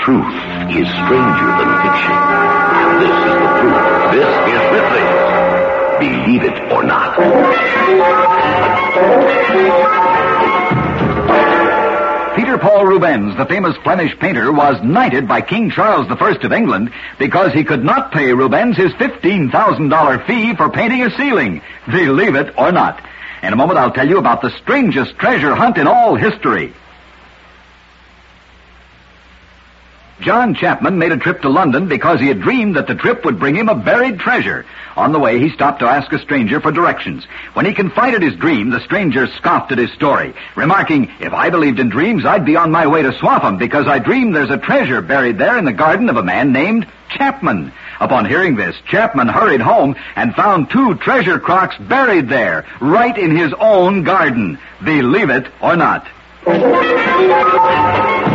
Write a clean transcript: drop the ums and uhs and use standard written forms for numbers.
Truth is stranger than fiction. And this is the proof. This is Ripley. Believe it or not. Peter Paul Rubens, the famous Flemish painter, was knighted by King Charles I of England because he could not pay Rubens his $15,000 fee for painting a ceiling. Believe it or not. In a moment, I'll tell you about the strangest treasure hunt in all history. John Chapman made a trip to London because he had dreamed that the trip would bring him a buried treasure. On the way, he stopped to ask a stranger for directions. When he confided his dream, the stranger scoffed at his story, remarking, "If I believed in dreams, I'd be on my way to Swaffham because I dreamed there's a treasure buried there in the garden of a man named Chapman." Upon hearing this, Chapman hurried home and found 2 treasure crocks buried there, right in his own garden. Believe it or not.